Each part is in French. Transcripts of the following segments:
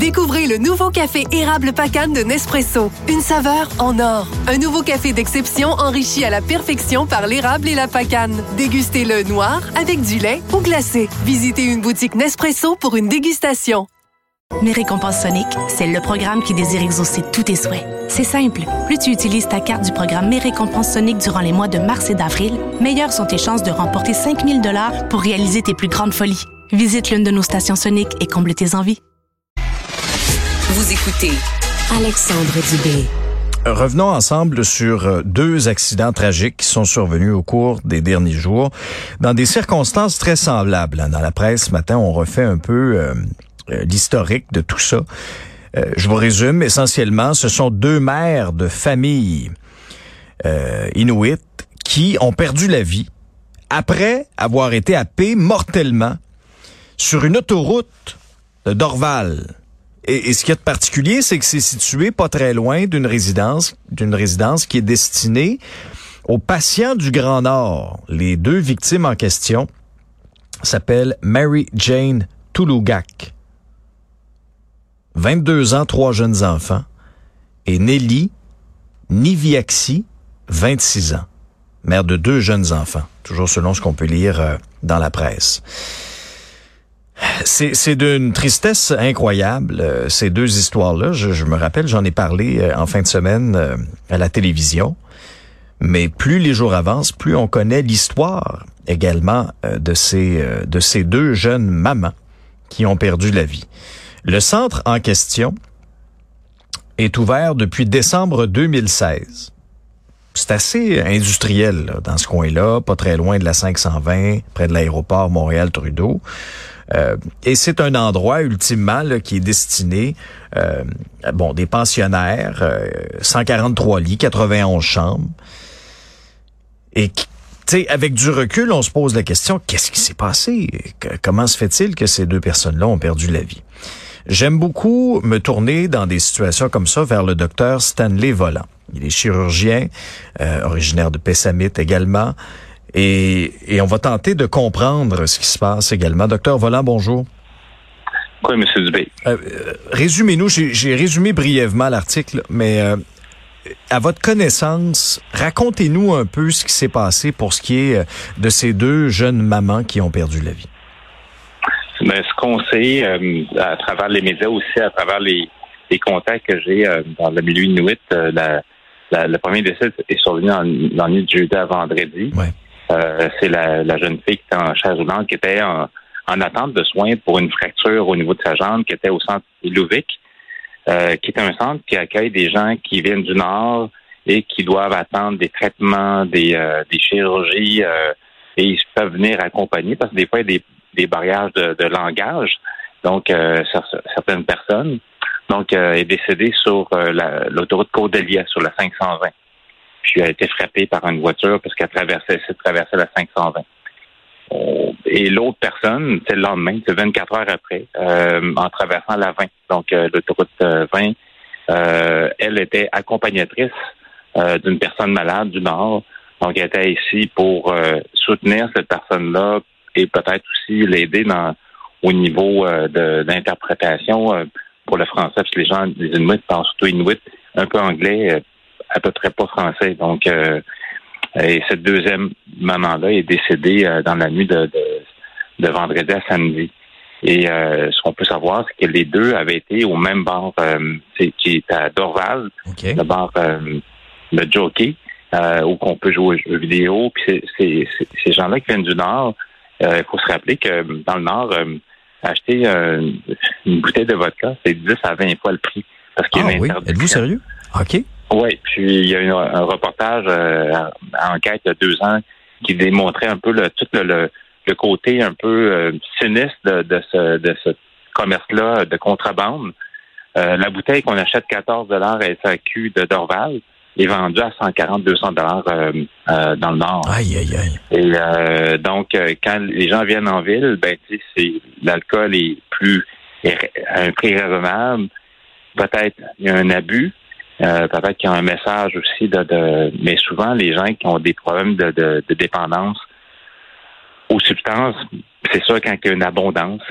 Découvrez le nouveau café érable Pacane de Nespresso. Une saveur en or. Un nouveau café d'exception enrichi à la perfection par l'érable et la pacane. Dégustez-le noir, avec du lait ou glacé. Visitez une boutique Nespresso pour une dégustation. Mes récompenses Sonic, c'est le programme qui désire exaucer tous tes souhaits. C'est simple. Plus tu utilises ta carte du programme Mes récompenses Sonic durant les mois de mars et d'avril, meilleures sont tes chances de remporter 5 000 $ pour réaliser tes plus grandes folies. Visite l'une de nos stations Sonic et comble tes envies. Vous écoutez Alexandre Dubé. Revenons ensemble sur 2 accidents tragiques qui sont survenus au cours des derniers jours dans des circonstances très semblables. Dans la presse ce matin, on refait un peu l'historique de tout ça. Je vous résume essentiellement, ce sont 2 mères de famille inuit qui ont perdu la vie après avoir été happées mortellement sur une autoroute de Dorval. Et ce qu'il y a de particulier, c'est que c'est situé pas très loin d'une résidence qui est destinée aux patients du Grand Nord. Les 2 victimes en question s'appellent Mary Jane Tulugak, 22 ans, 3 jeunes enfants, et Nelly Niviaxi, 26 ans, mère de 2 jeunes enfants, toujours selon ce qu'on peut lire dans la presse. C'est d'une tristesse incroyable, ces 2 histoires-là. Je me rappelle, j'en ai parlé en fin de semaine à la télévision. Mais plus les jours avancent, plus on connaît l'histoire également de ces 2 jeunes mamans qui ont perdu la vie. Le centre en question est ouvert depuis décembre 2016. C'est assez industriel là, dans ce coin-là, pas très loin de la 520, près de l'aéroport Montréal-Trudeau. Et c'est un endroit ultimement là, qui est destiné des pensionnaires, 143 lits, 91 chambres. Et tu sais, avec du recul, on se pose la question, qu'est-ce qui s'est passé? Comment se fait-il que ces 2 personnes-là ont perdu la vie? J'aime beaucoup me tourner dans des situations comme ça vers le docteur Stanley Volant. Il est chirurgien, originaire de Pessamit également. Et on va tenter de comprendre ce qui se passe également. Docteur Volant, bonjour. Oui, M. Dubé. Résumez-nous, j'ai résumé brièvement l'article, mais à votre connaissance, racontez-nous un peu ce qui s'est passé pour ce qui est de ces 2 jeunes mamans qui ont perdu la vie. Ben, ce qu'on sait à travers les médias aussi, à travers les contacts que j'ai dans le milieu inuit, le premier décès est survenu dans la nuit de jeudi à vendredi. Ouais. C'est la jeune fille qui était en chaise roulante, qui était en attente de soins pour une fracture au niveau de sa jambe, qui était au centre Ilouvik, qui est un centre qui accueille des gens qui viennent du Nord et qui doivent attendre des traitements, des chirurgies, et ils peuvent venir accompagner parce que des fois, il y a des barrières de langage. Donc, certaines personnes est décédée sur l'autoroute Côte-d'Elia, sur la 520. Puis elle a été frappée par une voiture parce qu'elle traversait la 520. Et l'autre personne, c'est le lendemain, c'est 24 heures après, en traversant la 20. Donc, l'autoroute 20, elle était accompagnatrice d'une personne malade du Nord. Donc, elle était ici pour soutenir cette personne-là et peut-être aussi l'aider au niveau d'interprétation pour le français, parce que les Inuits parlent surtout Inuit, un peu anglais, à peu près pas français. Donc, et cette deuxième maman-là est décédée dans la nuit de vendredi à samedi. Et ce qu'on peut savoir, c'est que les 2 avaient été au même bar qui est à Dorval, okay. Le bar le Jockey, où on peut jouer aux jeux vidéo. Puis ces gens-là qui viennent du Nord, il faut se rappeler que dans le Nord, acheter une bouteille de vodka, c'est 10 à 20 fois le prix. Parce qu'il y a une interdiction. Êtes-vous sérieux? OK. Oui, puis il y a eu un reportage à enquête il y a 2 ans qui démontrait un peu tout le côté un peu sinistre de ce commerce-là de contrebande. La bouteille qu'on achète 14 $ à SAQ de Dorval est vendue à 140-200 $ dans le Nord. Aïe, aïe, aïe. Et donc, quand les gens viennent en ville, ben tu sais, l'alcool est à un prix raisonnable. Peut-être il y a un abus. Peut-être qu'il y a un message aussi mais souvent les gens qui ont des problèmes de dépendance aux substances, c'est sûr quand il y a une abondance,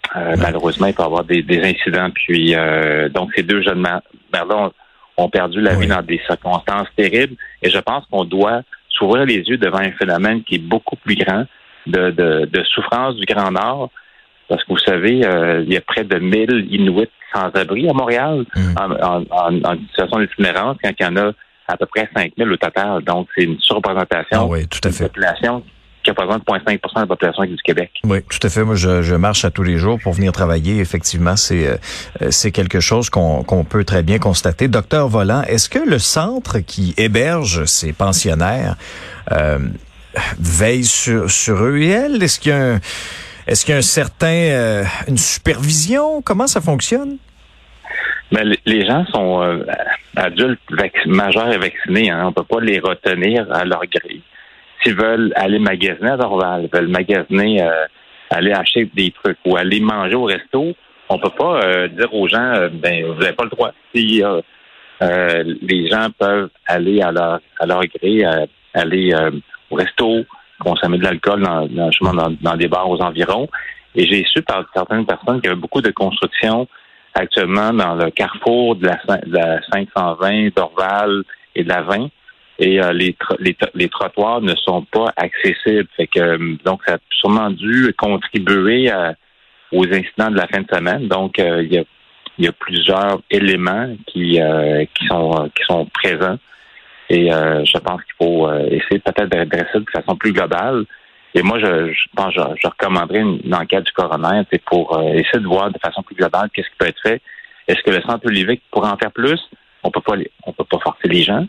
Malheureusement, il peut y avoir des incidents. Puis donc, ces deux jeunes mères-là ont perdu la vie dans des circonstances terribles. Et je pense qu'on doit s'ouvrir les yeux devant un phénomène qui est beaucoup plus grand de souffrance du Grand Nord. Parce que vous savez, il y a près de 1000 Inuits sans-abri à Montréal en situation d'itinérance, quand il y en a à peu près 5000 au total. Donc, c'est une surreprésentation d'une population qui représente 0,5% de la population du Québec. Oui, tout à fait. Moi, je marche à tous les jours pour venir travailler. Effectivement, c'est quelque chose qu'on peut très bien constater. Docteur Vollant, est-ce que le centre qui héberge ces pensionnaires veille sur eux et elles? Est-ce qu'il y a un certain une supervision? Comment ça fonctionne? Mais les gens sont adultes majeurs et vaccinés. On peut pas les retenir à leur gré. S'ils veulent aller magasiner à Dorval, veulent magasiner, aller acheter des trucs ou aller manger au resto, on peut pas dire aux gens, vous n'avez pas le droit. Si les gens peuvent aller à leur gré, aller au resto, consommer de l'alcool dans des bars aux environs. Et j'ai su par certaines personnes qu'il y avait beaucoup de construction actuellement dans le carrefour de la 520, Dorval et de la 20. Et les trottoirs ne sont pas accessibles. Fait que donc ça a sûrement dû contribuer aux incidents de la fin de semaine. Donc il y a plusieurs éléments qui sont présents. Et je pense qu'il faut essayer peut-être d'adresser de façon plus globale. Et moi, je pense que je recommanderais une enquête du coroner pour essayer de voir de façon plus globale qu'est-ce qui peut être fait. Est-ce que le centre Olivier pourrait en faire plus? On peut pas forcer les gens.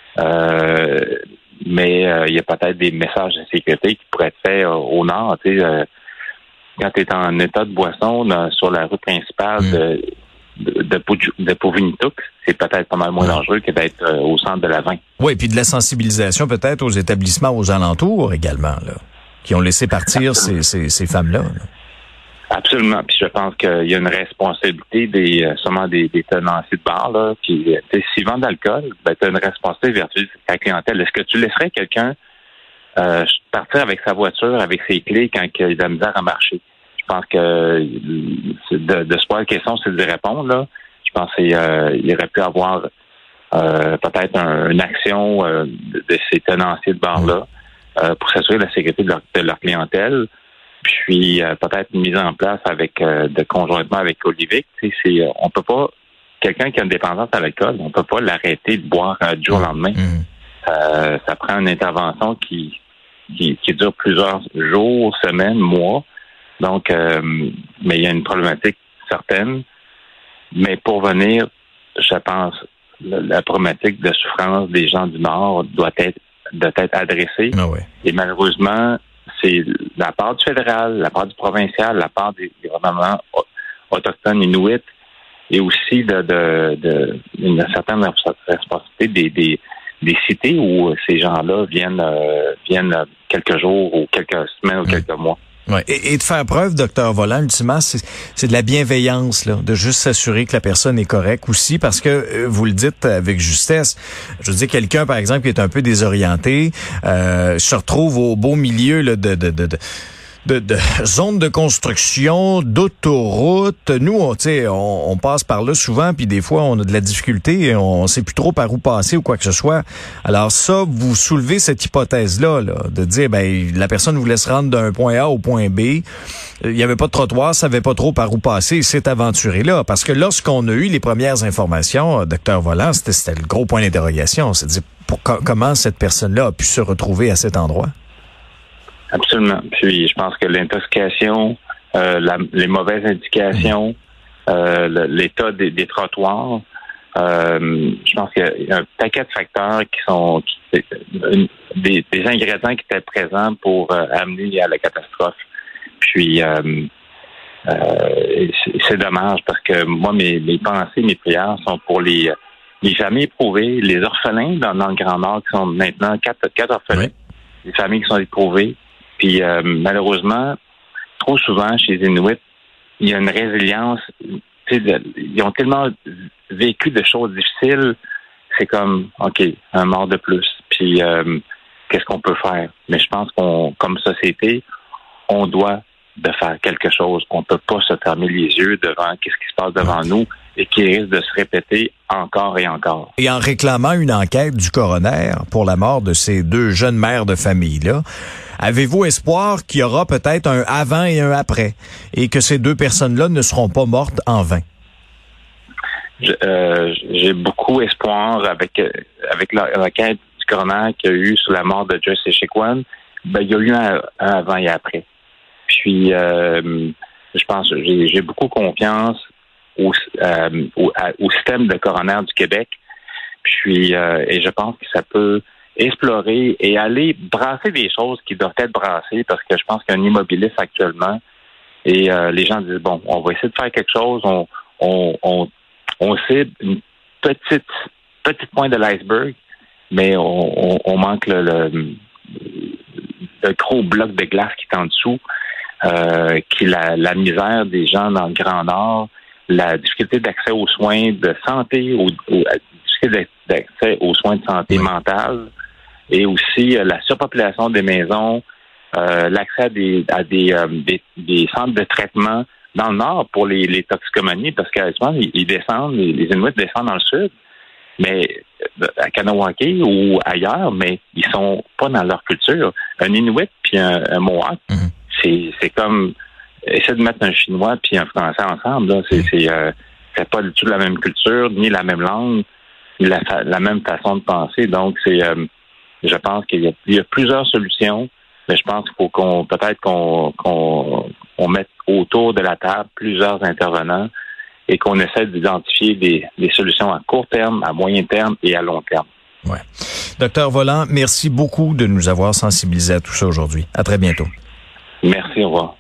Mais il y a peut-être des messages de sécurité qui pourraient être faits au nord. Quand tu es en état de boisson sur la route principale de Povinitouk, c'est peut-être pas mal moins dangereux que d'être au centre de la 20. Oui, puis de la sensibilisation peut-être aux établissements aux alentours également, là, qui ont laissé partir ces femmes-là. Là. Absolument. Puis je pense qu'il y a une responsabilité sûrement des tenanciers de bar, là, qui, s'ils vendent de l'alcool, tu as une responsabilité vertueuse de ta clientèle. Est-ce que tu laisserais quelqu'un partir avec sa voiture, avec ses clés quand il a de la misère à marcher? Je pense que de se poser la question, c'est d'y répondre, là. Je pense qu'il aurait pu avoir peut-être une action de ces tenanciers de bar-là pour s'assurer de la sécurité de leur clientèle. Puis peut-être une mise en place conjointement avec Olivier. On peut pas, quelqu'un qui a une dépendance à l'alcool, on peut pas l'arrêter de boire du jour au lendemain. Ça prend une intervention qui dure plusieurs jours, semaines, mois. Donc, mais il y a une problématique certaine. Mais pour venir, je pense, la problématique de souffrance des gens du Nord doit être adressée. Et malheureusement, c'est la part du fédéral, la part du provincial, la part des gouvernements autochtones inuits et aussi une certaine responsabilité des cités où ces gens-là viennent quelques jours ou quelques semaines ou quelques mois. Ouais. Et de faire preuve, docteur Vollant, ultimement, c'est de la bienveillance, là, de juste s'assurer que la personne est correcte aussi, parce que vous le dites avec justesse. Je veux dire, quelqu'un, par exemple, qui est un peu désorienté, se retrouve au beau milieu là, de zones de construction, d'autoroutes. Nous, on passe par là souvent, puis des fois, on a de la difficulté et on sait plus trop par où passer ou quoi que ce soit. Alors ça, vous soulevez cette hypothèse-là, de dire, la personne voulait se rendre d'un point A au point B. Il n'y avait pas de trottoir, savait pas trop par où passer et s'est aventuré là. Parce que lorsqu'on a eu les premières informations, docteur Vollant, c'était le gros point d'interrogation. C'est-à-dire, comment cette personne-là a pu se retrouver à cet endroit? Absolument. Puis je pense que l'intoxication, les mauvaises indications, l'état des trottoirs, je pense qu'il y a un paquet de facteurs qui sont des ingrédients qui étaient présents pour amener à la catastrophe. Puis c'est dommage parce que moi, mes pensées, mes prières sont pour les familles éprouvées, les orphelins dans le Grand Nord qui sont maintenant quatre orphelins, les familles qui sont éprouvées. Puis malheureusement, trop souvent chez les Inuits, il y a une résilience. Ils ont tellement vécu de choses difficiles, c'est comme OK, un mort de plus. Puis qu'est-ce qu'on peut faire? Mais je pense comme société, on doit de faire quelque chose. On ne peut pas se fermer les yeux devant qu'est-ce qui se passe devant nous et qui risque de se répéter encore et encore. Et en réclamant une enquête du coroner pour la mort de ces 2 jeunes mères de famille-là, avez-vous espoir qu'il y aura peut-être un avant et un après et que ces 2 personnes-là ne seront pas mortes en vain? J'ai beaucoup espoir avec l'enquête du coroner qu'il y a eu sur la mort de Joyce Echequan. Ben, il y a eu un avant et après. Puis, je pense, j'ai beaucoup confiance au système de coroner du Québec. Puis, et je pense que ça peut explorer et aller brasser des choses qui doivent être brassées parce que je pense qu'il y a un immobilisme actuellement et les gens disent, bon, on va essayer de faire quelque chose, on cible une petite pointe de l'iceberg, mais on manque le gros bloc de glace qui est en dessous, qui la misère des gens dans le Grand Nord, la difficulté d'accès aux soins de santé, la difficulté d'accès aux soins de santé mentale, et aussi la surpopulation des maisons, l'accès à des centres de traitement dans le Nord pour les toxicomanies, parce qu'actuellement, ils descendent, les Inuits descendent dans le Sud, mais à Kanawake ou ailleurs, mais ils sont pas dans leur culture. Un Inuit puis un Mohawk, c'est comme essayer de mettre un Chinois puis un Français ensemble. Là. C'est pas du tout la même culture, ni la même langue, ni la même façon de penser. Donc, je pense qu'il y a plusieurs solutions, mais je pense qu'il faut qu'on mette autour de la table plusieurs intervenants et qu'on essaie d'identifier des solutions à court terme, à moyen terme et à long terme. Ouais. Docteur Vollant, merci beaucoup de nous avoir sensibilisés à tout ça aujourd'hui. À très bientôt. Merci, au revoir.